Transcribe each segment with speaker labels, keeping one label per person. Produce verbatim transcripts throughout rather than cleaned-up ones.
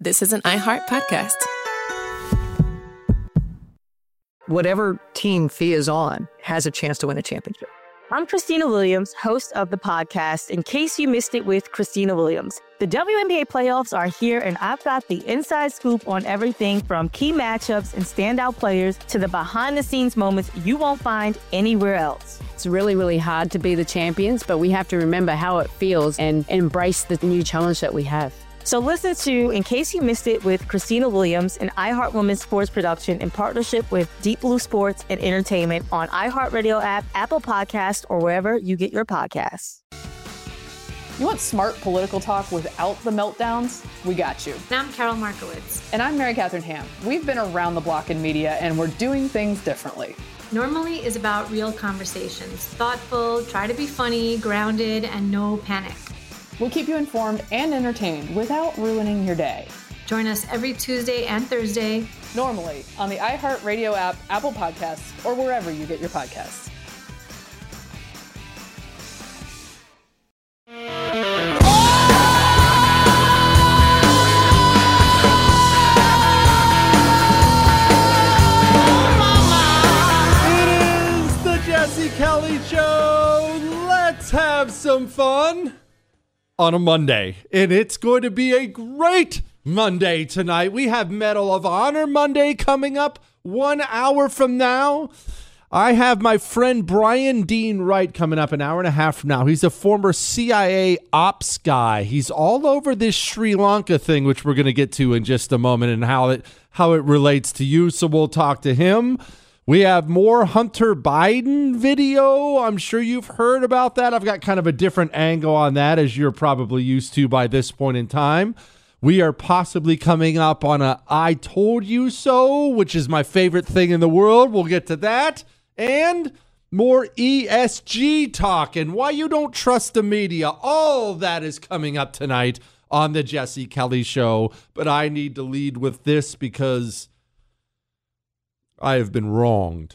Speaker 1: This is an iHeart podcast.
Speaker 2: Whatever team Thea is on has a chance to win a championship.
Speaker 3: I'm Christina Williams, host of the podcast, In Case You Missed It with Christina Williams. The W N B A playoffs are here, and I've got the inside scoop on everything from key matchups and standout players to the behind-the-scenes moments you won't find anywhere else.
Speaker 4: It's really, really hard to be the champions, but we have to remember how it feels and embrace the new challenge that we have.
Speaker 3: So listen to In Case You Missed It with Christina Williams, an iHeart Women's Sports production in partnership with Deep Blue Sports and Entertainment on iHeartRadio app, Apple Podcasts, or wherever you get your podcasts.
Speaker 5: You want smart political talk without the meltdowns? We got you.
Speaker 6: And I'm Carol Markowitz.
Speaker 5: And I'm Mary Catherine Ham. We've been around the block in media, and we're doing things differently.
Speaker 6: Normally is about real conversations. Thoughtful, try to be funny, grounded, and no panic.
Speaker 5: We'll keep you informed and entertained without ruining your day.
Speaker 6: Join us every Tuesday and Thursday.
Speaker 5: Normally on the iHeartRadio app, Apple Podcasts, or wherever you get your podcasts.
Speaker 7: It is the Jesse Kelly Show. Let's have some fun on a Monday, and it's going to be a great Monday tonight. We have Medal of Honor Monday coming up one hour from now. I have my friend Brian Dean Wright coming up an hour and a half from now. He's a former C I A ops guy. He's all over this Sri Lanka thing, which we're going to get to in just a moment, and how it how it relates to you. So we'll talk to him. We have more Hunter Biden video. I'm sure you've heard about that. I've got kind of a different angle on that, as you're probably used to by this point in time. We are possibly coming up on a I Told You So, which is my favorite thing in the world. We'll get to that. And more E S G talk and why you don't trust the media. All that is coming up tonight on the Jesse Kelly Show. But I need to lead with this because I have been wronged.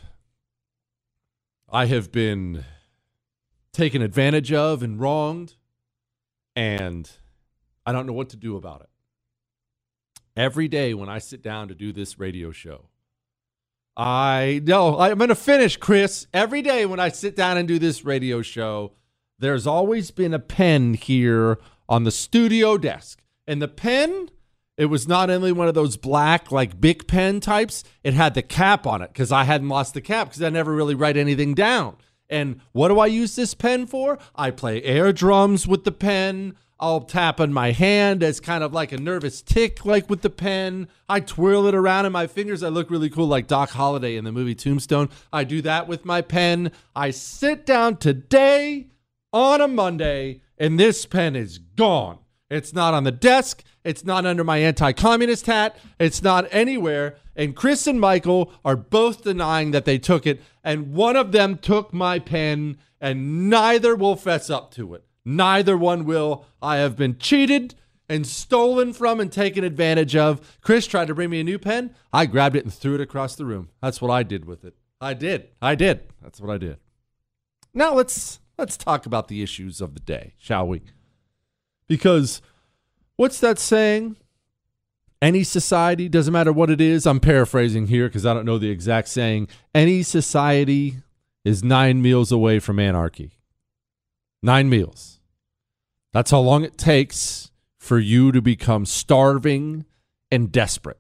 Speaker 7: I have been taken advantage of and wronged, and I don't know what to do about it. Every day when I sit down to do this radio show, I know I'm going to finish, Chris. Every day when I sit down and do this radio show, there's always been a pen here on the studio desk. And the pen, it was not only one of those black, like, Bic pen types. It had the cap on it because I hadn't lost the cap because I never really write anything down. And what do I use this pen for? I play air drums with the pen. I'll tap on my hand as kind of like a nervous tick, like with the pen. I twirl it around in my fingers. I look really cool like Doc Holliday in the movie Tombstone. I do that with my pen. I sit down today on a Monday, and this pen is gone. It's not on the desk. It's not under my anti-communist hat. It's not anywhere. And Chris and Michael are both denying that they took it. And one of them took my pen, and neither will fess up to it. Neither one will. I have been cheated and stolen from and taken advantage of. Chris tried to bring me a new pen. I grabbed it and threw it across the room. That's what I did with it. I did. I did. That's what I did. Now let's let's talk about the issues of the day, shall we? Because what's that saying? Any society, doesn't matter what it is. I'm paraphrasing here because I don't know the exact saying. Any society is nine meals away from anarchy. Nine meals. That's how long it takes for you to become starving and desperate.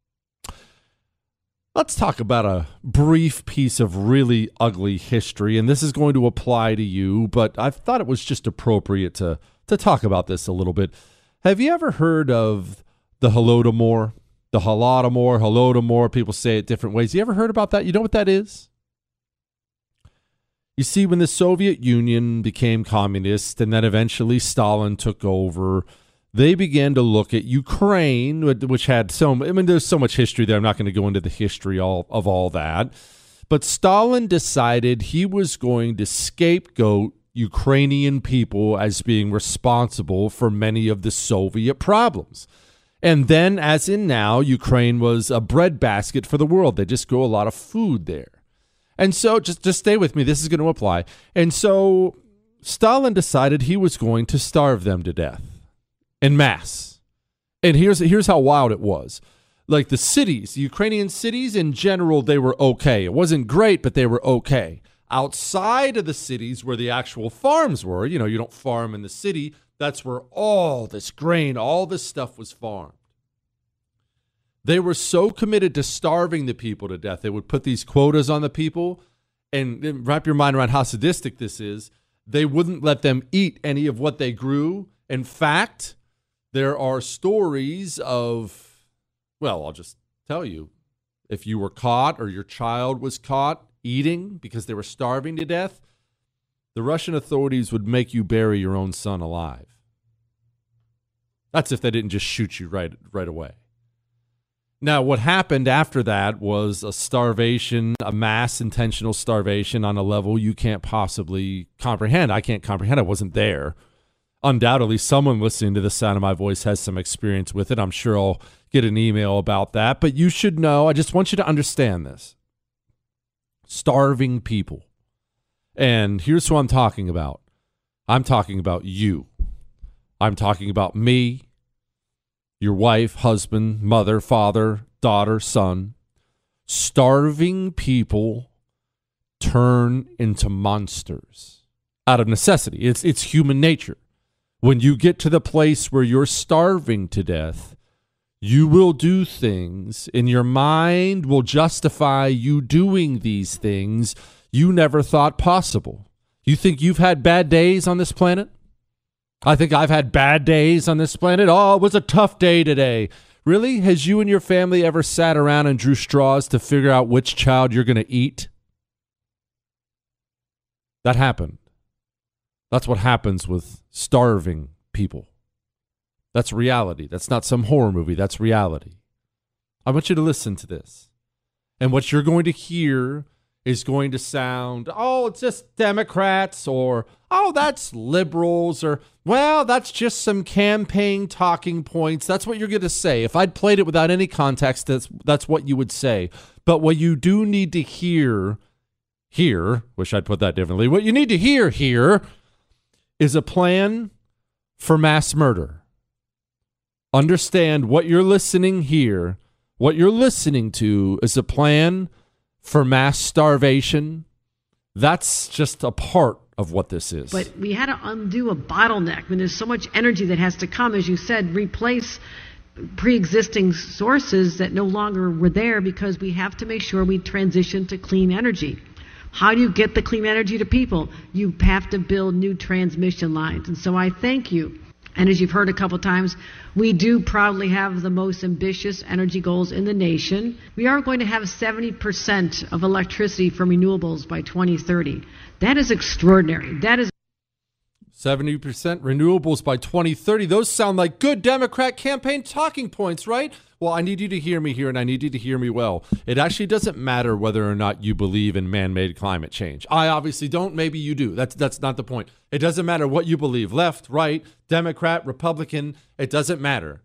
Speaker 7: Let's talk about a brief piece of really ugly history, and this is going to apply to you, but I thought it was just appropriate to, to talk about this a little bit. Have you ever heard of the Holodomor? The Holodomor, Holodomor, people say it different ways. You ever heard about that? You know what that is? You see, when the Soviet Union became communist and then eventually Stalin took over, they began to look at Ukraine, which had so I mean, there's so much history there. I'm not going to go into the history all, of all that. But Stalin decided he was going to scapegoat Ukrainian people as being responsible for many of the Soviet problems. And then, as in now, Ukraine was a breadbasket for the world. They just grow a lot of food there. And so, just, just stay with me. This is going to apply. And so, Stalin decided he was going to starve them to death en masse. And here's here's how wild it was. Like the cities, the Ukrainian cities in general, they were okay. It wasn't great, but they were okay. Outside of the cities where the actual farms were, you know, you don't farm in the city. That's where all this grain, all this stuff was farmed. They were so committed to starving the people to death. They would put these quotas on the people, and wrap your mind around how sadistic this is. They wouldn't let them eat any of what they grew. In fact, there are stories of, well, I'll just tell you, if you were caught or your child was caught eating because they were starving to death, the Russian authorities would make you bury your own son alive. That's if they didn't just shoot you right, right away. Now, what happened after that was a starvation, a mass intentional starvation on a level you can't possibly comprehend. I can't comprehend. I wasn't there. Undoubtedly, someone listening to the sound of my voice has some experience with it. I'm sure I'll get an email about that. But you should know, I just want you to understand this. Starving people. And here's who I'm talking about. I'm talking about you. I'm talking about me, your wife, husband, mother, father, daughter, son. Starving people turn into monsters out of necessity. It's it's human nature. When you get to the place where you're starving to death, you will do things, and your mind will justify you doing these things you never thought possible. You think you've had bad days on this planet? I think I've had bad days on this planet. Oh, it was a tough day today. Really? Has you and your family ever sat around and drew straws to figure out which child you're going to eat? That happened. That's what happens with starving people. That's reality. That's not some horror movie. That's reality. I want you to listen to this. And what you're going to hear is going to sound, oh, it's just Democrats, or, oh, that's liberals, or, well, that's just some campaign talking points. That's what you're going to say. If I'd played it without any context, that's, that's what you would say. But what you do need to hear here, wish I'd put that differently, what you need to hear here is a plan for mass murder. Understand what you're listening here, what you're listening to is a plan for mass starvation. That's just a part of what this is.
Speaker 1: But we had to undo a bottleneck. When there's so much energy that has to come, as you said, replace pre-existing sources that no longer were there, because we have to make sure we transition to clean energy. How do you get the clean energy to people? You have to build new transmission lines. And so I thank you. And as you've heard a couple times, we do proudly have the most ambitious energy goals in the nation. We are going to have seventy percent of electricity from renewables by twenty thirty. That is extraordinary. That is
Speaker 7: seventy percent renewables by twenty thirty. Those sound like good Democrat campaign talking points, right? Well, I need you to hear me here, and I need you to hear me well. It actually doesn't matter whether or not you believe in man-made climate change. I obviously don't. Maybe you do. That's that's not the point. It doesn't matter what you believe. Left, right, Democrat, Republican. It doesn't matter.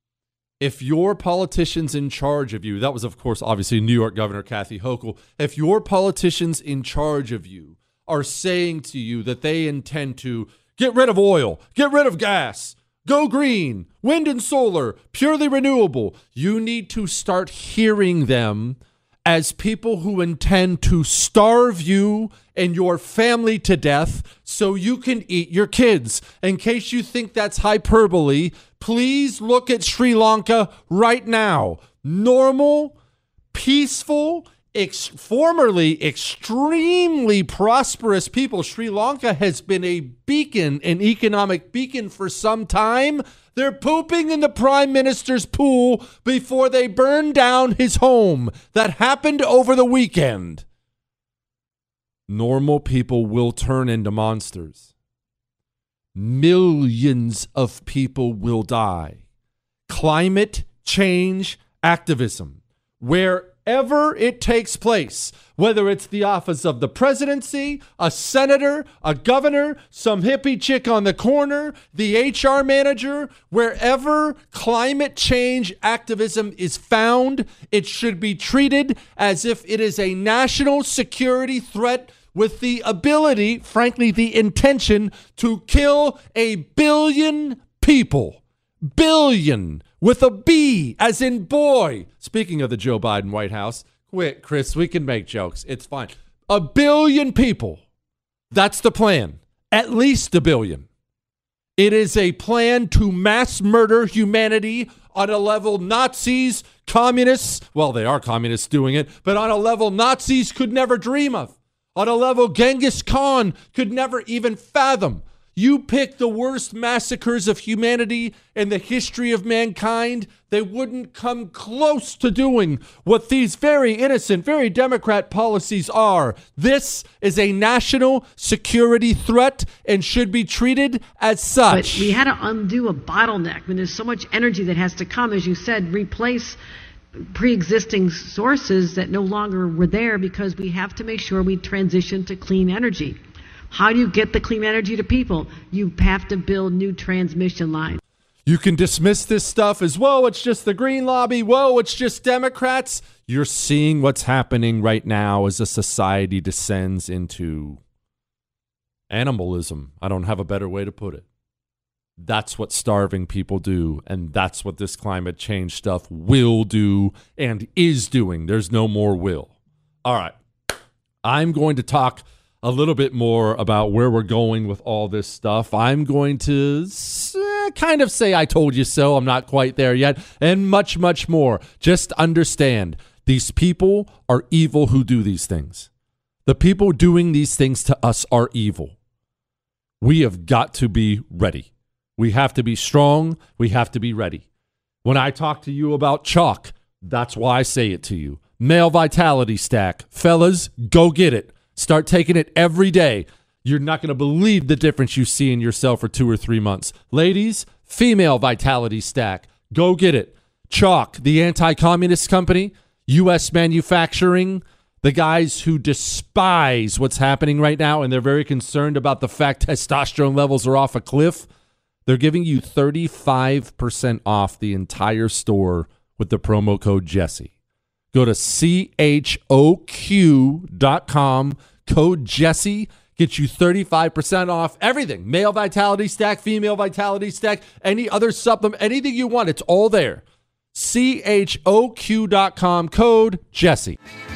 Speaker 7: If your politicians in charge of you, that was, of course, obviously New York Governor Kathy Hochul, if your politicians in charge of you are saying to you that they intend to get rid of oil, get rid of gas, go green, wind and solar, purely renewable, you need to start hearing them as people who intend to starve you and your family to death so you can eat your kids. In case you think that's hyperbole, please look at Sri Lanka right now. Normal, peaceful, Ex- formerly extremely prosperous people. Sri Lanka has been a beacon, an economic beacon for some time. They're pooping in the prime minister's pool before they burn down his home. That happened over the weekend. Normal people will turn into monsters. Millions of people will die. Climate change activism, where Ever it takes place, whether it's the office of the presidency, a senator, a governor, some hippie chick on the corner, the H R manager, wherever climate change activism is found, it should be treated as if it is a national security threat with the ability, frankly, the intention to kill a billion people. Billion. with a B, as in boy. Speaking of the Joe Biden White House, quit, Chris, we can make jokes. It's fine. A billion people. That's the plan. At least a billion. It is a plan to mass murder humanity on a level Nazis, communists, well, they are communists doing it, but on a level Nazis could never dream of. On a level Genghis Khan could never even fathom. You pick the worst massacres of humanity in the history of mankind, they wouldn't come close to doing what these very innocent, very Democrat policies are. This is a national security threat and should be treated as such.
Speaker 1: But we had to undo a bottleneck. I mean, there's so much energy that has to come, as you said, replace pre-existing sources that no longer were there because we have to make sure we transition to clean energy. How do you get the clean energy to people? You have to build new transmission lines.
Speaker 7: You can dismiss this stuff as, whoa, it's just the Green Lobby. Whoa, it's just Democrats. You're seeing what's happening right now as a society descends into animalism. I don't have a better way to put it. That's what starving people do, and that's what this climate change stuff will do and is doing. There's no more will. All right. I'm going to talk a little bit more about where we're going with all this stuff. I'm going to uh, kind of say I told you so. I'm not quite there yet. And much, much more. Just understand, these people are evil who do these things. The people doing these things to us are evil. We have got to be ready. We have to be strong. We have to be ready. When I talk to you about chalk, that's why I say it to you. Male Vitality Stack. Fellas, go get it. Start taking it every day. You're not going to believe the difference you see in yourself for two or three months. Ladies, Female Vitality Stack. Go get it. Chalk, the anti-communist company, U S manufacturing, the guys who despise what's happening right now, and they're very concerned about the fact testosterone levels are off a cliff. They're giving you thirty-five percent off the entire store with the promo code Jesse. Go to C H O Q dot com, code Jesse, get you thirty-five percent off everything. Male Vitality Stack, Female Vitality Stack, any other supplement, anything you want, it's all there. C H O Q dot com, code Jesse.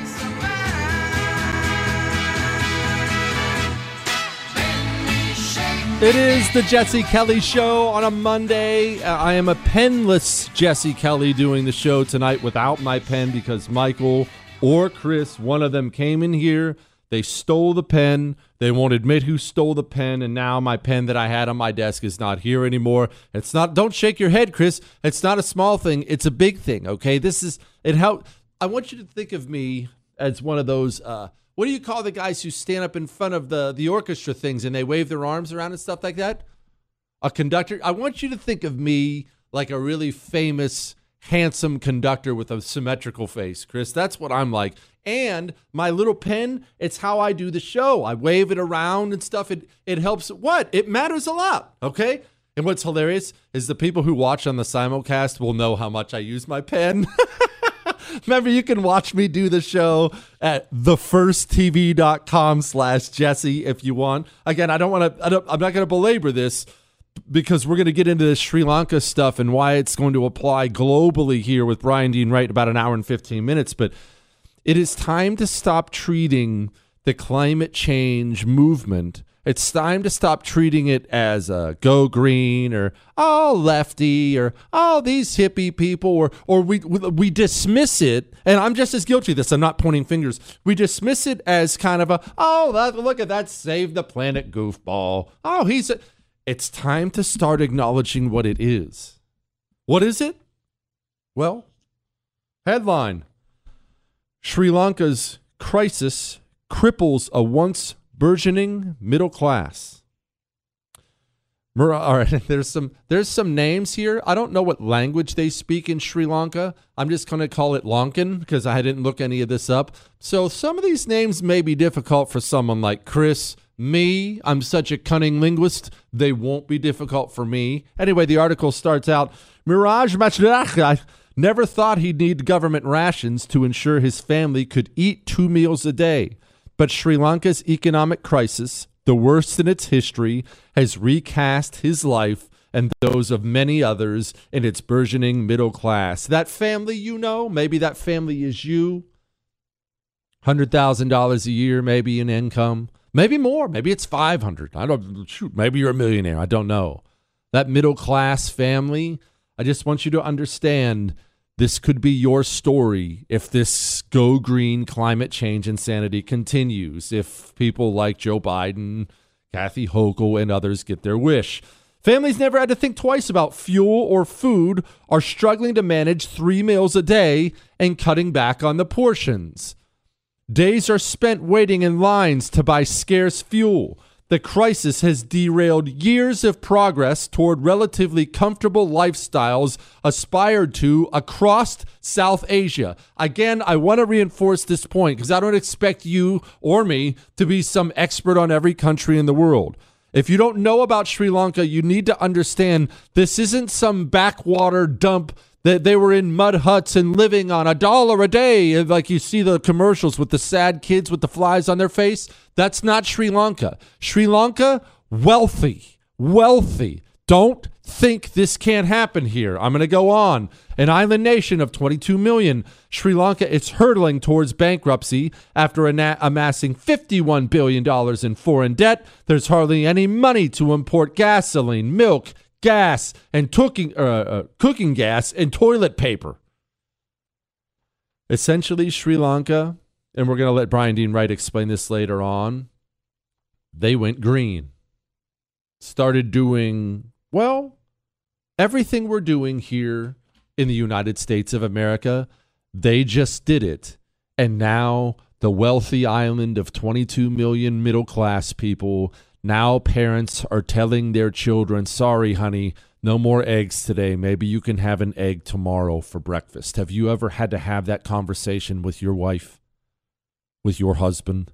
Speaker 7: It is the Jesse Kelly Show on a Monday. Uh, I am a penless Jesse Kelly doing the show tonight without my pen because Michael or Chris, one of them came in here. They stole the pen. They won't admit who stole the pen, and now my pen that I had on my desk is not here anymore. It's not. Don't shake your head, Chris. It's not a small thing. It's a big thing. Okay, this is it. How I want you to think of me as one of those. Uh, What do you call the guys who stand up in front of the, the orchestra things and they wave their arms around and stuff like that? A conductor? I want you to think of me like a really famous, handsome conductor with a symmetrical face, Chris. That's what I'm like. And my little pen, it's how I do the show. I wave it around and stuff. It, it helps. What? It matters a lot, okay? And what's hilarious is the people who watch on the simulcast will know how much I use my pen. Remember, you can watch me do the show at the first T V dot com slash Jesse if you want. Again, I don't want to, I don't, I'm not going to belabor this because we're going to get into this Sri Lanka stuff and why it's going to apply globally here with Brian Dean Wright in about an hour and fifteen minutes. But it is time to stop treating the climate change movement. It's time to stop treating it as a go green or oh lefty or oh these hippie people or or we we dismiss it, and I'm just as guilty of this. I'm not pointing fingers. We dismiss it as kind of a oh that, look at that save the planet goofball. Oh he's a, it's time to start acknowledging what it is. What is it? Well, headline: Sri Lanka's crisis cripples a once burgeoning middle class. All right, there's some there's some names here. I don't know what language they speak in Sri Lanka. I'm just going to call it Lankan because I didn't look any of this up. So some of these names may be difficult for someone like Chris. Me, I'm such a cunning linguist. They won't be difficult for me. Anyway, the article starts out, Miraj Machdaka never thought he'd need government rations to ensure his family could eat two meals a day. But Sri Lanka's economic crisis, the worst in its history, has recast his life and those of many others in its burgeoning middle class. That family you know, maybe that family is you. one hundred thousand dollars a year, maybe in income. Maybe more. Maybe it's five hundred. I don't shoot. Maybe you're a millionaire. I don't know. That middle class family, I just want you to understand this could be your story if this go green climate change insanity continues, if people like Joe Biden, Kathy Hochul, and others get their wish. Families never had to think twice about fuel or food, are struggling to manage three meals a day and cutting back on the portions. Days are spent waiting in lines to buy scarce fuel. The crisis has derailed years of progress toward relatively comfortable lifestyles aspired to across South Asia. Again, I want to reinforce this point because I don't expect you or me to be some expert on every country in the world. If you don't know about Sri Lanka, you need to understand this isn't some backwater dump that they were in mud huts and living on a dollar a day, like you see the commercials with the sad kids with the flies on their face. That's not Sri Lanka. Sri Lanka, wealthy, wealthy. Don't think this can't happen here. I'm going to go on. An island nation of twenty-two million, Sri Lanka is hurtling towards bankruptcy after ana- amassing fifty-one billion dollars in foreign debt. There's hardly any money to import gasoline, milk, gas, and cooking, uh, uh, cooking gas and toilet paper. Essentially, Sri Lanka, and we're going to let Brian Dean Wright explain this later on, they went green. Started doing, well, everything we're doing here in the United States of America, they just did it. And now the wealthy island of twenty-two million middle-class people, now parents are telling their children, sorry, honey, no more eggs today. Maybe you can have an egg tomorrow for breakfast. Have you ever had to have that conversation with your wife, with your husband,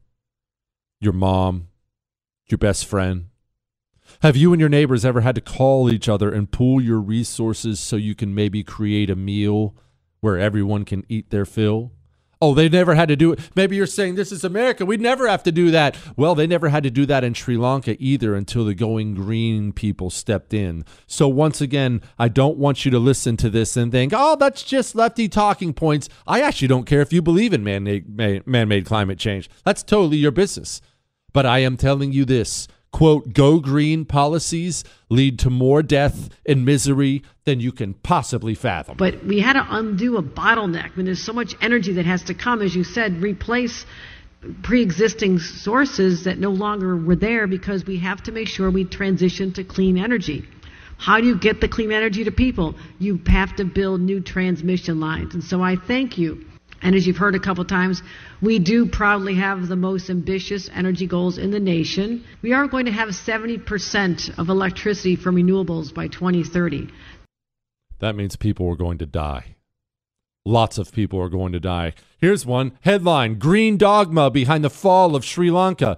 Speaker 7: your mom, your best friend? Have you and your neighbors ever had to call each other and pool your resources so you can maybe create a meal where everyone can eat their fill? Oh, they never had to do it. Maybe you're saying this is America. We'd never have to do that. Well, they never had to do that in Sri Lanka either until the going green people stepped in. So once again, I don't want you to listen to this and think, oh, that's just lefty talking points. I actually don't care if you believe in man-made, man-made climate change. That's totally your business. But I am telling you this. Quote, go green policies lead to more death and misery than you can possibly fathom.
Speaker 1: But we had to undo a bottleneck. When there's so much energy that has to come, as you said, replace pre-existing sources that no longer were there because we have to make sure we transition to clean energy. How do you get the clean energy to people? You have to build new transmission lines. And so I thank you. And as you've heard a couple times, we do proudly have the most ambitious energy goals in the nation. We are going to have seventy percent of electricity from renewables by twenty thirty.
Speaker 7: That means people are going to die. Lots of people are going to die. Here's one headline: Green dogma behind the fall of Sri Lanka.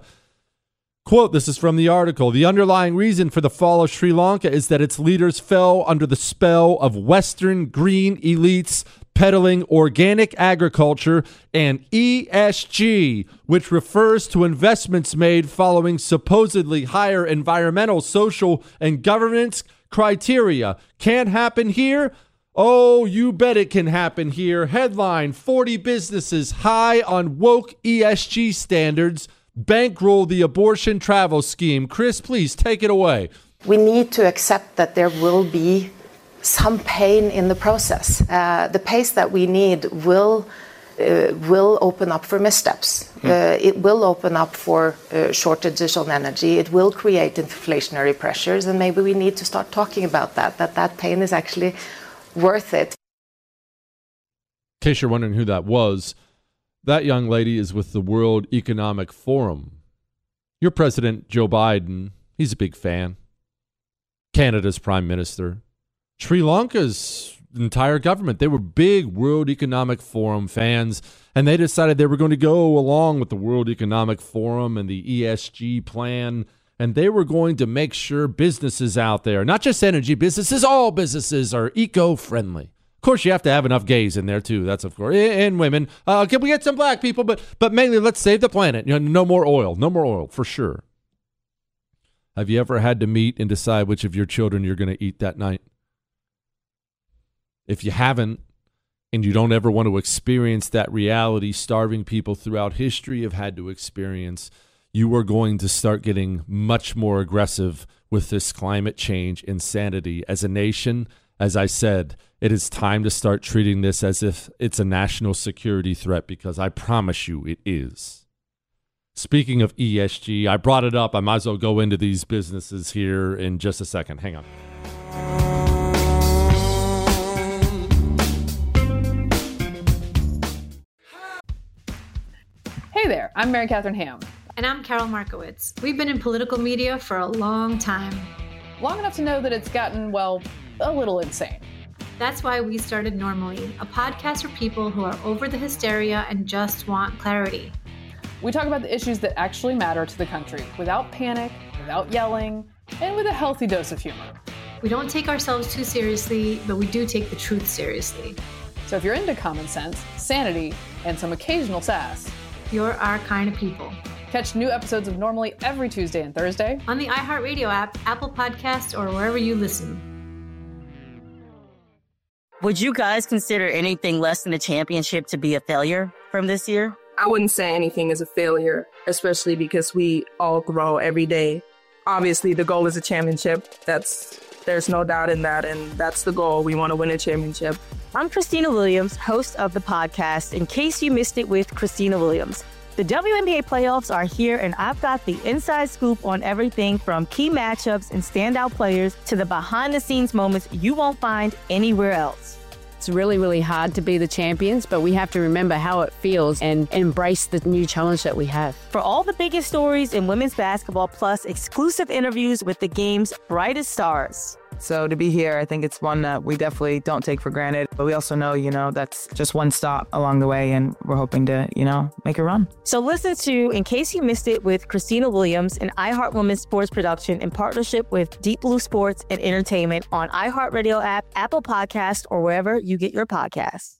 Speaker 7: Quote, this is from the article. The underlying reason for the fall of Sri Lanka is that its leaders fell under the spell of Western green elites peddling organic agriculture and E S G, which refers to investments made following supposedly higher environmental, social, and governance criteria. Can't happen here? Oh, you bet it can happen here. Headline, forty businesses high on woke E S G standards bankroll the abortion travel scheme. Chris, please take it away.
Speaker 8: We need to accept that there will be some pain in the process. Uh, the pace that we need will uh, will open up for missteps. Mm. Uh, it will open up for uh, shortages on energy. It will create inflationary pressures, and maybe we need to start talking about that, that that pain is actually worth it.
Speaker 7: In case you're wondering who that was, that young lady is with the World Economic Forum. Your president, Joe Biden, he's a big fan. Canada's prime minister. Sri Lanka's entire government, they were big World Economic Forum fans, and they decided they were going to go along with the World Economic Forum and the E S G plan, and they were going to make sure businesses out there, not just energy businesses, all businesses are eco-friendly. Of course, you have to have enough gays in there, too. That's, of course, and women. Uh, can we get some black people? But but mainly, let's save the planet. You know, no more oil. No more oil, for sure. Have you ever had to meet and decide which of your children you're going to eat that night? If you haven't, and you don't ever want to experience that reality starving people throughout history have had to experience, you are going to start getting much more aggressive with this climate change insanity. As a nation, as I said, it is time to start treating this as if it's a national security threat, because I promise you it is. Speaking of E S G, I brought it up. I might as well go into these businesses here in just a second. Hang on.
Speaker 5: Hey there, I'm Mary Catherine Ham.
Speaker 6: And I'm Carol Markowitz. We've been in political media for a long time.
Speaker 5: Long enough to know that it's gotten, well, a little insane.
Speaker 6: That's why we started Normally, a podcast for people who are over the hysteria and just want clarity.
Speaker 5: We talk about the issues that actually matter to the country, without panic, without yelling, and with a healthy dose of humor.
Speaker 6: We don't take ourselves too seriously, but we do take the truth seriously.
Speaker 5: So if you're into common sense, sanity, and some occasional sass,
Speaker 6: you're our kind of people.
Speaker 5: Catch new episodes of Normally every Tuesday and Thursday
Speaker 6: on the iHeartRadio app, Apple Podcasts, or wherever you listen.
Speaker 3: Would you guys consider anything less than a championship to be a failure from this year?
Speaker 9: I wouldn't say anything is a failure, especially because we all grow every day. Obviously, the goal is a championship. That's there's no doubt in that, and that's the goal. We want to win a championship.
Speaker 3: I'm Christina Williams, host of the podcast In Case You Missed It with Christina Williams. The W N B A playoffs are here, and I've got the inside scoop on everything from key matchups and standout players to the behind-the-scenes moments you won't find anywhere else.
Speaker 4: It's really, really hard to be the champions, but we have to remember how it feels and embrace the new challenge that we have.
Speaker 3: For all the biggest stories in women's basketball, plus exclusive interviews with the game's brightest stars.
Speaker 10: So to be here, I think it's one that we definitely don't take for granted. But we also know, you know, that's just one stop along the way, and we're hoping to, you know, make a run.
Speaker 3: So listen to In Case You Missed It with Christina Williams, an iHeart Women's sports production in partnership with Deep Blue Sports and Entertainment on iHeartRadio app, Apple Podcasts, or wherever you get your podcasts.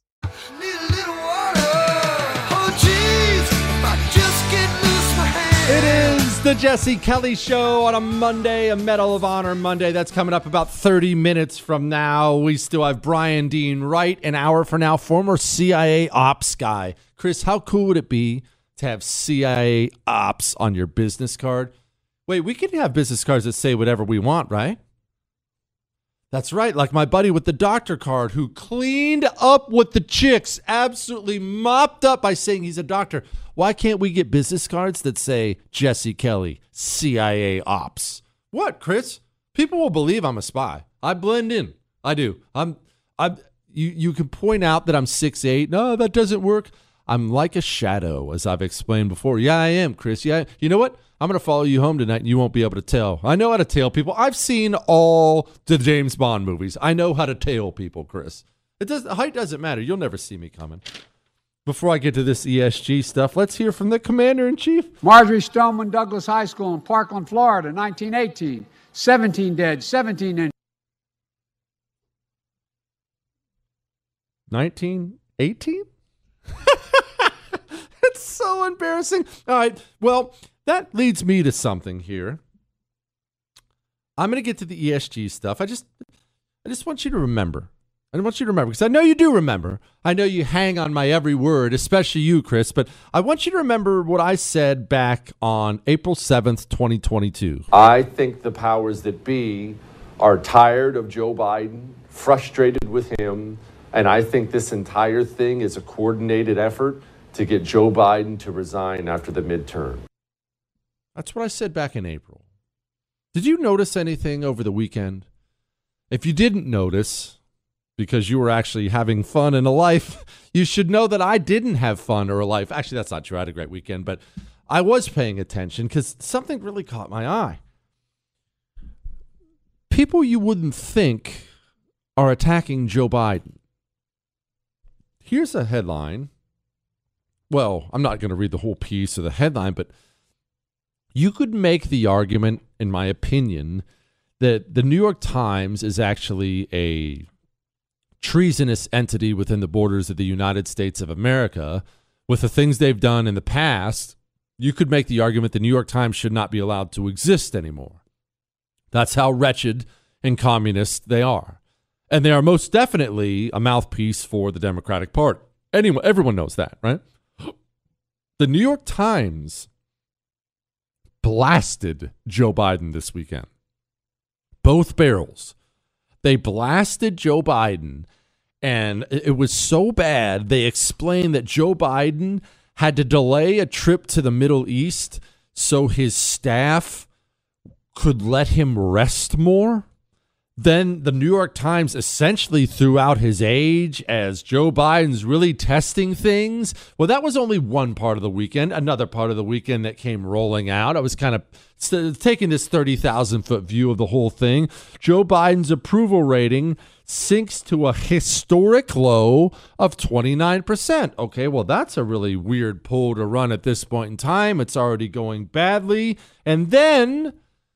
Speaker 7: It is the Jesse Kelly Show on a Monday, a Medal of Honor Monday. That's coming up about thirty minutes from now. We still have Brian Dean Wright, an hour from now, former C I A ops guy. Chris, how cool would it be to have C I A ops on your business card? Wait, we can have business cards that say whatever we want, right? That's right, like my buddy with the doctor card who cleaned up with the chicks, absolutely mopped up by saying he's a doctor. Why can't we get business cards that say Jesse Kelly, C I A ops? What, Chris? People will believe I'm a spy. I blend in. I do. I'm I'm you you can point out that I'm six eight. No, that doesn't work. I'm like a shadow, as I've explained before. Yeah, I am, Chris. Yeah. You know what? I'm going to follow you home tonight, and you won't be able to tell. I know how to tail people. I've seen all the James Bond movies. I know how to tail people, Chris. It does height doesn't matter. You'll never see me coming. Before I get to this E S G stuff, let's hear from the Commander-in-Chief.
Speaker 11: Marjorie Stoneman Douglas High School in Parkland, Florida, nineteen eighteen. seventeen dead, seventeen injured.
Speaker 7: nineteen eighteen? It's so embarrassing. All right, well, that leads me to something here. I'm going to get to the E S G stuff. I just I just want you to remember. I want you to remember, because I know you do remember. I know you hang on my every word, especially you, Chris, but I want you to remember what I said back on April seventh, twenty twenty-two.
Speaker 12: I think the powers that be are tired of Joe Biden, frustrated with him, and I think this entire thing is a coordinated effort to get Joe Biden to resign after the midterm.
Speaker 7: That's what I said back in April. Did you notice anything over the weekend? If you didn't notice, because you were actually having fun in a life, you should know that I didn't have fun or a life. Actually, that's not true. I had a great weekend, but I was paying attention because something really caught my eye. People you wouldn't think are attacking Joe Biden. Here's a headline. Well, I'm not going to read the whole piece of the headline, but you could make the argument, in my opinion, that the New York Times is actually a treasonous entity within the borders of the United States of America. With the things they've done in the past, you could make the argument the New York Times should not be allowed to exist anymore. That's how wretched and communist they are. And they are most definitely a mouthpiece for the Democratic Party. Anyone, everyone knows that, right? The New York Times blasted Joe Biden this weekend. Both barrels. They blasted Joe Biden, and it was so bad, they explained that Joe Biden had to delay a trip to the Middle East so his staff could let him rest more. Then the New York Times essentially threw out his age as Joe Biden's really testing things. Well, that was only one part of the weekend. Another part of the weekend that came rolling out, I was kind of st- taking this thirty thousand foot view of the whole thing. Joe Biden's approval rating sinks to a historic low of twenty-nine percent. Okay, well, that's a really weird pull to run at this point in time. It's already going badly. And then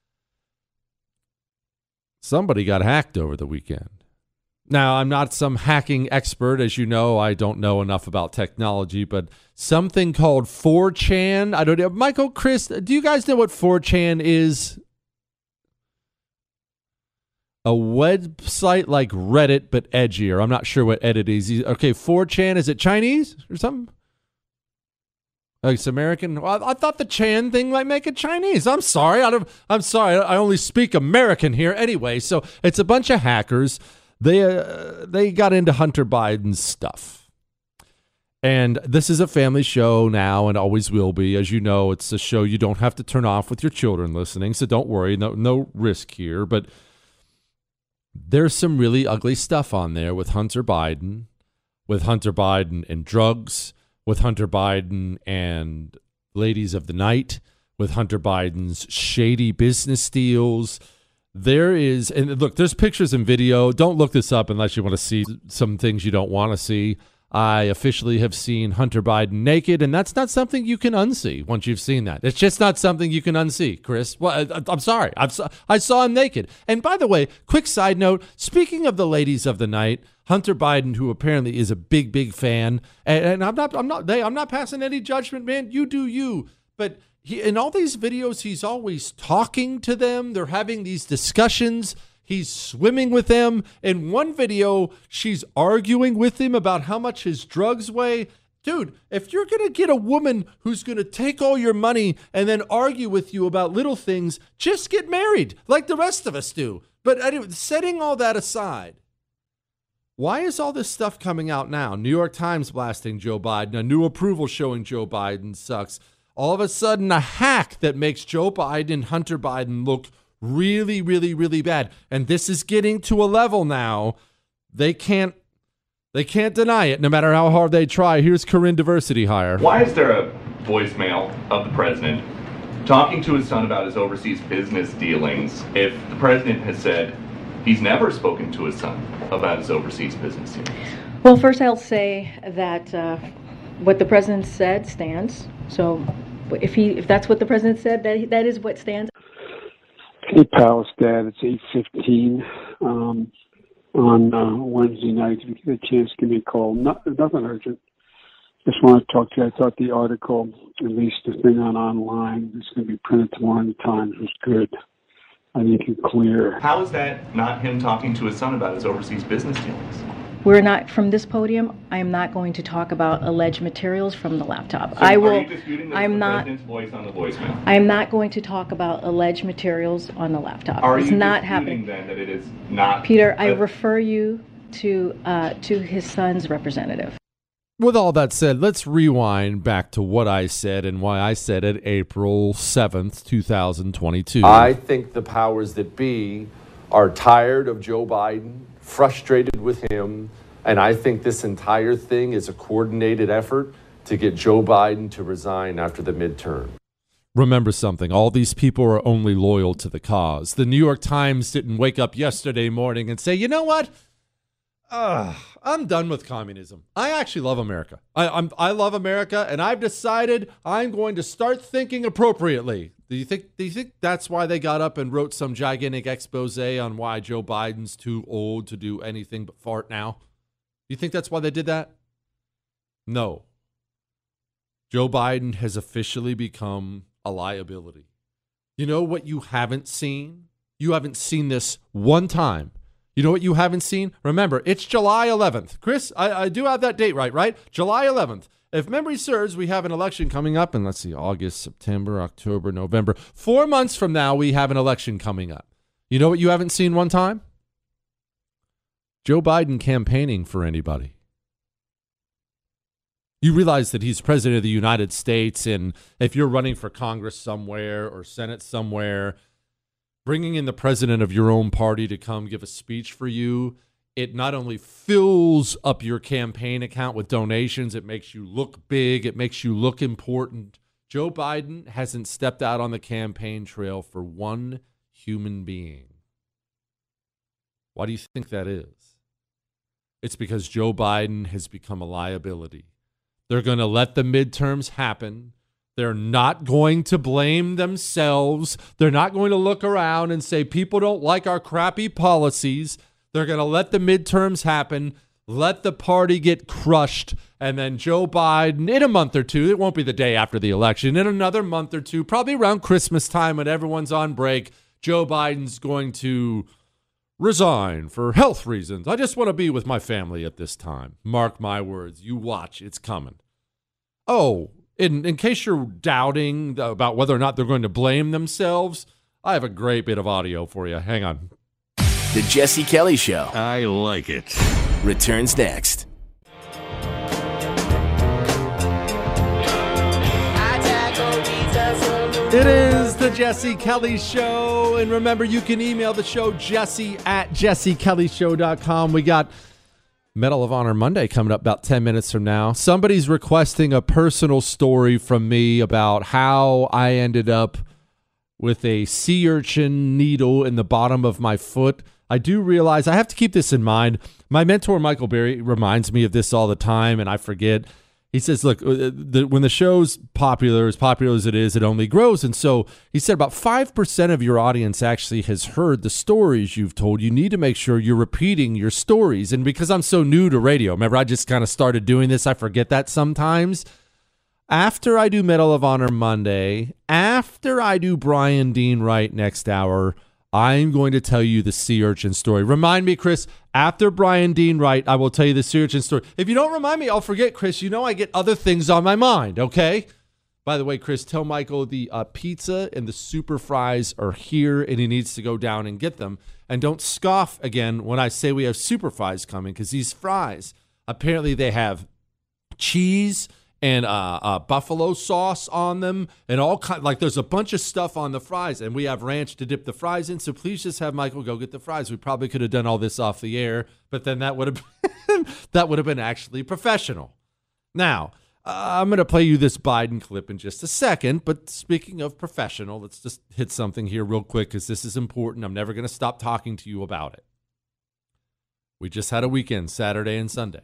Speaker 7: somebody got hacked over the weekend. Now, I'm not some hacking expert. As you know, I don't know enough about technology, but something called four chan. I don't know. Michael, Chris, do you guys know what four chan is? A website like Reddit, but edgier. I'm not sure what Reddit is. Okay, four chan, is it Chinese or something? Like it's American? Well, I, I thought the Chan thing might make it Chinese. I'm sorry. I don't, I'm sorry. I only speak American here anyway. So it's a bunch of hackers. They uh, they got into Hunter Biden's stuff. And this is a family show now and always will be. As you know, it's a show you don't have to turn off with your children listening. So don't worry. No, no risk here. But there's some really ugly stuff on there with Hunter Biden, with Hunter Biden and drugs, with Hunter Biden and ladies of the night, with Hunter Biden's shady business deals. There is, and look, there's pictures and video. Don't look this up unless you want to see some things you don't want to see. I officially have seen Hunter Biden naked, and that's not something you can unsee once you've seen that. It's just not something you can unsee, Chris. Well, I, I'm sorry. I've, I saw him naked. And by the way, quick side note, speaking of the ladies of the night, Hunter Biden, who apparently is a big, big fan, and, and I'm not, I'm not, they, I'm not passing any judgment, man. You do you. But he, in all these videos, he's always talking to them. They're having these discussions. He's swimming with them. In one video, she's arguing with him about how much his drugs weigh. Dude, if you're going to get a woman who's going to take all your money and then argue with you about little things, just get married like the rest of us do. But anyway, setting all that aside, why is all this stuff coming out now? New York Times blasting Joe Biden, a new approval showing Joe Biden sucks. All of a sudden, a hack that makes Joe Biden and Hunter Biden look really, really, really bad. And this is getting to a level now they can't they can't deny it no matter how hard they try. Here's Corinne Diversity Hire.
Speaker 13: Why is there a voicemail of the president talking to his son about his overseas business dealings if the president has said he's never spoken to his son about his overseas business dealings?
Speaker 14: Well, first I'll say that uh, what the president said stands. So if he if that's what the president said, that that is what stands.
Speaker 15: Hey, Palace Dad, it's eight fifteen um, on uh, Wednesday night. If you get a chance, give me a call. Not, nothing urgent. Just want to talk to you. I thought the article, at least the thing on online, it's going to be printed tomorrow in the Times, was good. I think it's clear.
Speaker 13: How is that not him talking to his son about his overseas business dealings?
Speaker 14: We're not, from this podium, I am not going to talk about alleged materials from the laptop.
Speaker 13: So
Speaker 14: I
Speaker 13: are
Speaker 14: will,
Speaker 13: you disputing
Speaker 14: I'm
Speaker 13: the
Speaker 14: not,
Speaker 13: president's voice on the voicemail?
Speaker 14: I am not going to talk about alleged materials on the laptop.
Speaker 13: Are
Speaker 14: it's
Speaker 13: you
Speaker 14: not
Speaker 13: disputing
Speaker 14: happening.
Speaker 13: then that it is not?
Speaker 14: Peter, I
Speaker 13: uh,
Speaker 14: refer you to, uh, to his son's representative.
Speaker 7: With all that said, let's rewind back to what I said and why I said it April seventh, twenty twenty-two.
Speaker 12: I think the powers that be are tired of Joe Biden, frustrated with him, and I think this entire thing is a coordinated effort to get Joe Biden to resign after the midterm.
Speaker 7: Remember something, all these people are only loyal to the cause. The New York Times didn't wake up yesterday morning and say, you know what? Uh, I'm done with communism. I actually love America. I, I'm, I love America, and I've decided I'm going to start thinking appropriately. Do you think? Do you think that's why they got up and wrote some gigantic expose on why Joe Biden's too old to do anything but fart now? Do you think that's why they did that? No. Joe Biden has officially become a liability. You know what you haven't seen you haven't seen this one time. You know what you haven't seen? Remember, it's July eleventh. Chris, I, I do have that date right, right? July eleventh. If memory serves, we have an election coming up in, let's see, August, September, October, November. Four months from now, we have an election coming up. You know what you haven't seen one time? Joe Biden campaigning for anybody. You realize that he's president of the United States, and if you're running for Congress somewhere or Senate somewhere, bringing in the president of your own party to come give a speech for you, it not only fills up your campaign account with donations, it makes you look big, it makes you look important. Joe Biden hasn't stepped out on the campaign trail for one human being. Why do you think that is? It's because Joe Biden has become a liability. They're going to let the midterms happen. They're not going to blame themselves. They're not going to look around and say, people don't like our crappy policies. They're going to let the midterms happen, let the party get crushed, and then Joe Biden, in a month or two, it won't be the day after the election, in another month or two, probably around Christmas time when everyone's on break, Joe Biden's going to resign for health reasons. I just want to be with my family at this time. Mark my words. You watch. It's coming. Oh, in, in case you're doubting about whether or not they're going to blame themselves, I have a great bit of audio for you. Hang on.
Speaker 16: The Jesse Kelly Show.
Speaker 17: I like it.
Speaker 16: Returns next.
Speaker 7: It is the Jesse Kelly Show. And remember, you can email the show, jesse at jesse kelly show dot com. We got Medal of Honor Monday coming up about ten minutes from now. Somebody's requesting a personal story from me about how I ended up with a sea urchin needle in the bottom of my foot. I do realize I have to keep this in mind. My mentor, Michael Berry, reminds me of this all the time, and I forget. He says, look, the, when the show's popular, as popular as it is, it only grows. And so he said about five percent of your audience actually has heard the stories you've told. You need to make sure you're repeating your stories. And because I'm so new to radio, remember, I just kind of started doing this. I forget that sometimes. After I do Medal of Honor Monday, after I do Brian Dean Wright next hour, I'm going to tell you the sea urchin story. Remind me, Chris, after Brian Dean Wright, I will tell you the sea urchin story. If you don't remind me, I'll forget, Chris. You know I get other things on my mind, okay? By the way, Chris, tell Michael the uh, pizza and the super fries are here, and he needs to go down and get them. And don't scoff again when I say we have super fries coming, because these fries, apparently they have cheese and uh, uh, buffalo sauce on them, and all kind, like there's a bunch of stuff on the fries, and we have ranch to dip the fries in. So please just have Michael go get the fries. We probably could have done all this off the air, but then that would have been, that would have been actually professional. Now uh, I'm going to play you this Biden clip in just a second. But speaking of professional, let's just hit something here real quick because this is important. I'm never going to stop talking to you about it. We just had a weekend, Saturday and Sunday.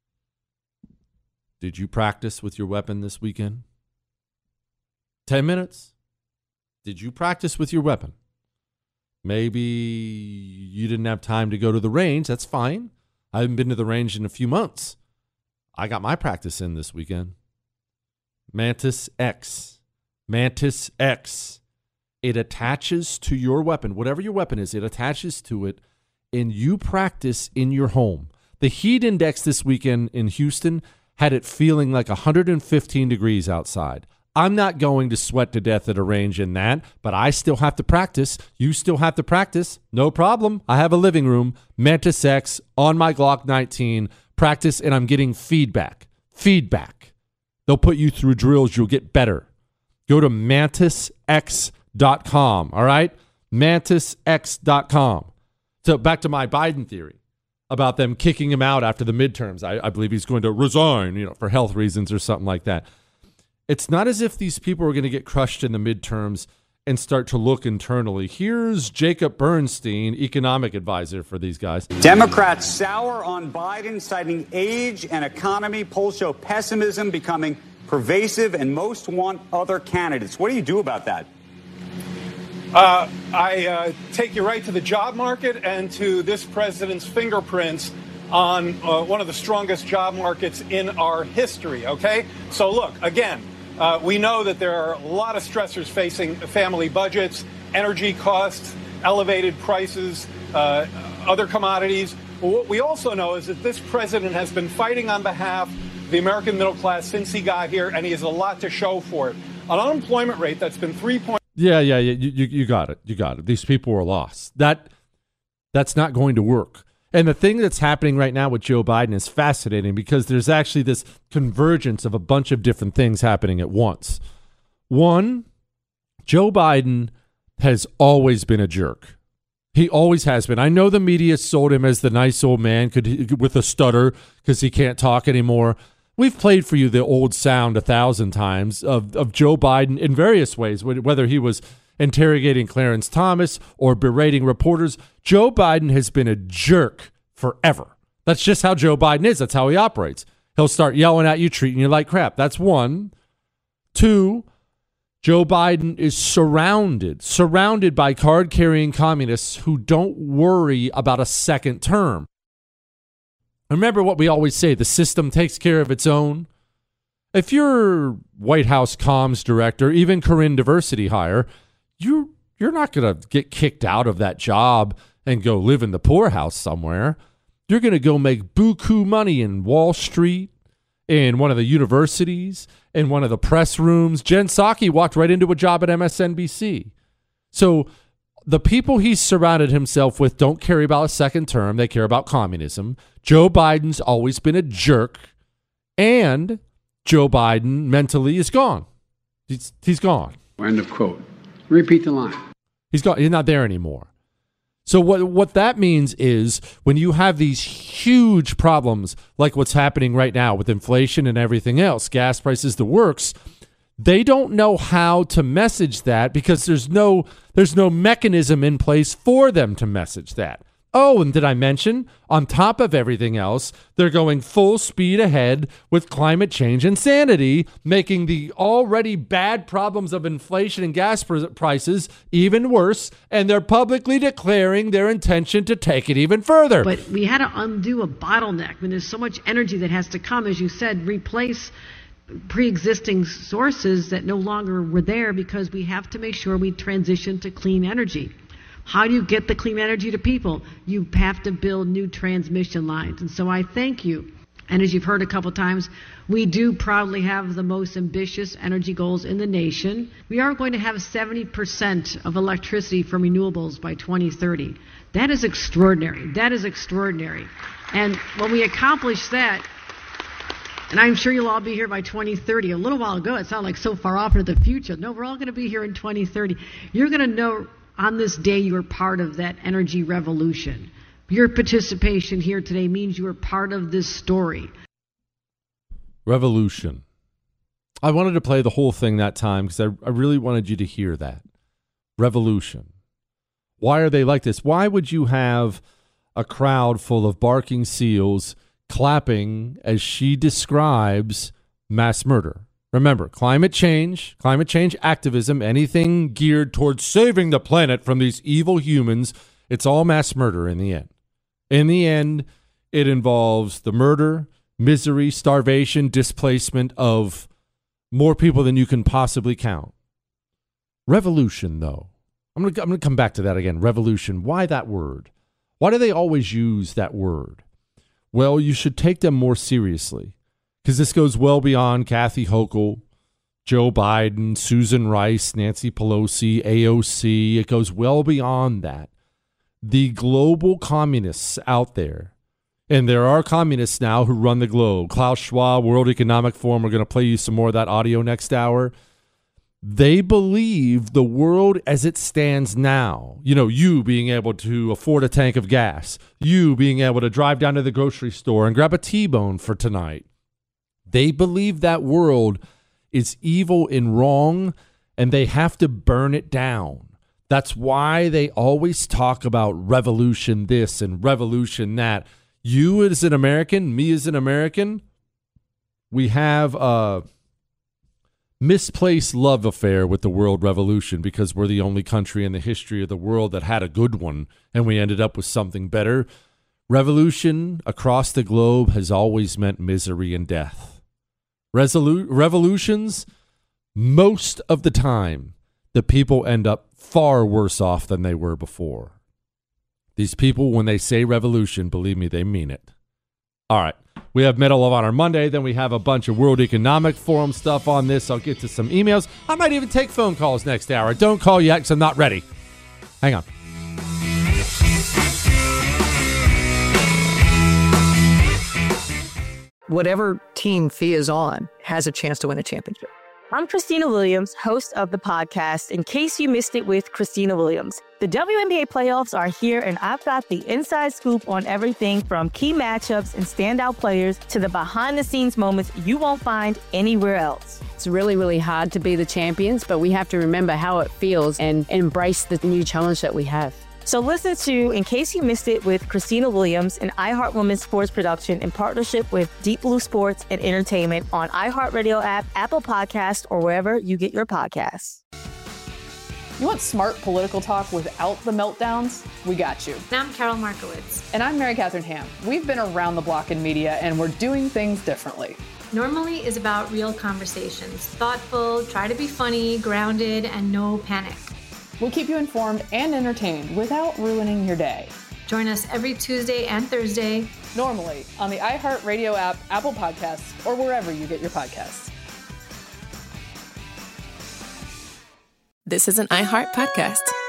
Speaker 7: Did you practice with your weapon this weekend? Ten minutes? Did you practice with your weapon? Maybe you didn't have time to go to the range. That's fine. I haven't been to the range in a few months. I got my practice in this weekend. Mantis X. Mantis X. It attaches to your weapon. Whatever your weapon is, it attaches to it, and you practice in your home. The heat index this weekend in Houston had it feeling like one hundred fifteen degrees outside. I'm not going to sweat to death at a range in that, but I still have to practice. You still have to practice. No problem. I have a living room, Mantis X, on my Glock nineteen. Practice, and I'm getting feedback. Feedback. They'll put you through drills. You'll get better. Go to mantis x dot com, all right? mantis x dot com. So back to my Biden theory about them kicking him out after the midterms. I, I believe he's going to resign, you know, for health reasons or something like that. It's not as if these people are going to get crushed in the midterms and start to look internally. Here's Jacob Bernstein, economic advisor for these guys.
Speaker 18: Democrats sour on Biden, citing age and economy. Polls show pessimism becoming pervasive, and most want other candidates. What do you do about that?
Speaker 19: Uh, I uh, take you right to the job market and to this president's fingerprints on uh, one of the strongest job markets in our history, okay? So look, again, uh, we know that there are a lot of stressors facing family budgets, energy costs, elevated prices, uh, other commodities. But what we also know is that this president has been fighting on behalf of the American middle class since he got here, and he has a lot to show for it. An unemployment rate that's been three point.
Speaker 7: Yeah, yeah, yeah. You, you, you got it. You got it. These people are lost. That that's not going to work. And the thing that's happening right now with Joe Biden is fascinating because there's actually this convergence of a bunch of different things happening at once. One, Joe Biden has always been a jerk. He always has been. I know the media sold him as the nice old man could with a stutter because he can't talk anymore. We've played for you the old sound a thousand times of, of Joe Biden in various ways, whether he was interrogating Clarence Thomas or berating reporters. Joe Biden has been a jerk forever. That's just how Joe Biden is. That's how he operates. He'll start yelling at you, treating you like crap. That's one. Two, Joe Biden is surrounded, surrounded by card-carrying communists who don't worry about a second term. Remember what we always say, the system takes care of its own. If you're White House comms director, even Corinne Diversity hire, you, you're not going to get kicked out of that job and go live in the poorhouse somewhere. You're going to go make buku money in Wall Street, in one of the universities, in one of the press rooms. Jen Psaki walked right into a job at M S N B C. So the people he's surrounded himself with don't care about a second term. They care about communism. Joe Biden's always been a jerk. And Joe Biden mentally is gone. He's, he's gone.
Speaker 11: End of quote. Repeat the line.
Speaker 7: He's gone. He's not there anymore. So what what that means is when you have these huge problems like what's happening right now with inflation and everything else, gas prices, the works, they don't know how to message that because there's no there's no mechanism in place for them to message that. Oh, and did I mention, on top of everything else, they're going full speed ahead with climate change insanity, making the already bad problems of inflation and gas pr- prices even worse, and they're publicly declaring their intention to take it even further.
Speaker 1: But we had to undo a bottleneck. When there's so much energy that has to come, as you said, replace pre-existing sources that no longer were there because we have to make sure we transition to clean energy. How do you get the clean energy to people? You have to build new transmission lines. And so I thank you. And as you've heard a couple times, we do proudly have the most ambitious energy goals in the nation. We are going to have seventy percent of electricity from renewables by twenty thirty. That is extraordinary. That is extraordinary. And when we accomplish that, and I'm sure you'll all be here by twenty thirty. A little while ago, it sounded like so far off into the future. No, we're all going to be here in twenty thirty. You're going to know on this day you are part of that energy revolution. Your participation here today means you are part of this story.
Speaker 7: Revolution. I wanted to play the whole thing that time because I, I really wanted you to hear that. Revolution. Why are they like this? Why would you have a crowd full of barking seals clapping as she describes mass murder? Remember, climate change, climate change activism, anything geared towards saving the planet from these evil humans, it's all mass murder in the end. In the end, it involves the murder, misery, starvation, displacement of more people than you can possibly count. Revolution, though. I'm going to I'm going to come back to that again. Revolution. Why that word? Why do they always use that word? Well, you should take them more seriously. Because this goes well beyond Kathy Hochul, Joe Biden, Susan Rice, Nancy Pelosi, A O C. It goes well beyond that. The global communists out there, and there are communists now who run the globe. Klaus Schwab, World Economic Forum, we're going to play you some more of that audio next hour. They believe the world as it stands now, you know, you being able to afford a tank of gas, you being able to drive down to the grocery store and grab a T-bone for tonight. They believe that world is evil and wrong, and they have to burn it down. That's why they always talk about revolution this and revolution that. You as an American, me as an American, we have a misplaced love affair with the world revolution because we're the only country in the history of the world that had a good one, and we ended up with something better. Revolution across the globe has always meant misery and death. Resolu- revolutions, most of the time, the people end up far worse off than they were before. These people, when they say revolution, believe me, they mean it. All right. We have Medal of Honor Monday. Then we have a bunch of World Economic Forum stuff on this. I'll get to some emails. I might even take phone calls next hour. Don't call yet because I'm not ready. Hang on.
Speaker 2: Whatever team Fee is on has a chance to win a championship.
Speaker 3: I'm Christina Williams, host of the podcast, In Case You Missed It with Christina Williams. The W N B A playoffs are here, and I've got the inside scoop on everything from key matchups and standout players to the behind-the-scenes moments you won't find anywhere else.
Speaker 4: It's really, really hard to be the champions, but we have to remember how it feels and embrace the new challenge that we have.
Speaker 3: So listen to In Case You Missed It with Christina Williams, an iHeart Women's sports production in partnership with Deep Blue Sports and Entertainment on iHeartRadio app, Apple Podcast, or wherever you get your podcasts.
Speaker 5: You want smart political talk without the meltdowns? We got you.
Speaker 6: And I'm Carol Markowitz.
Speaker 5: And I'm Mary Catherine Ham. We've been around the block in media, and we're doing things differently.
Speaker 6: Normally is about real conversations. Thoughtful, try to be funny, grounded, and no panic.
Speaker 5: We'll keep you informed and entertained without ruining your day.
Speaker 6: Join us every Tuesday and Thursday.
Speaker 5: Normally on the iHeartRadio app, Apple Podcasts, or wherever you get your podcasts.
Speaker 17: This is an iHeart podcast.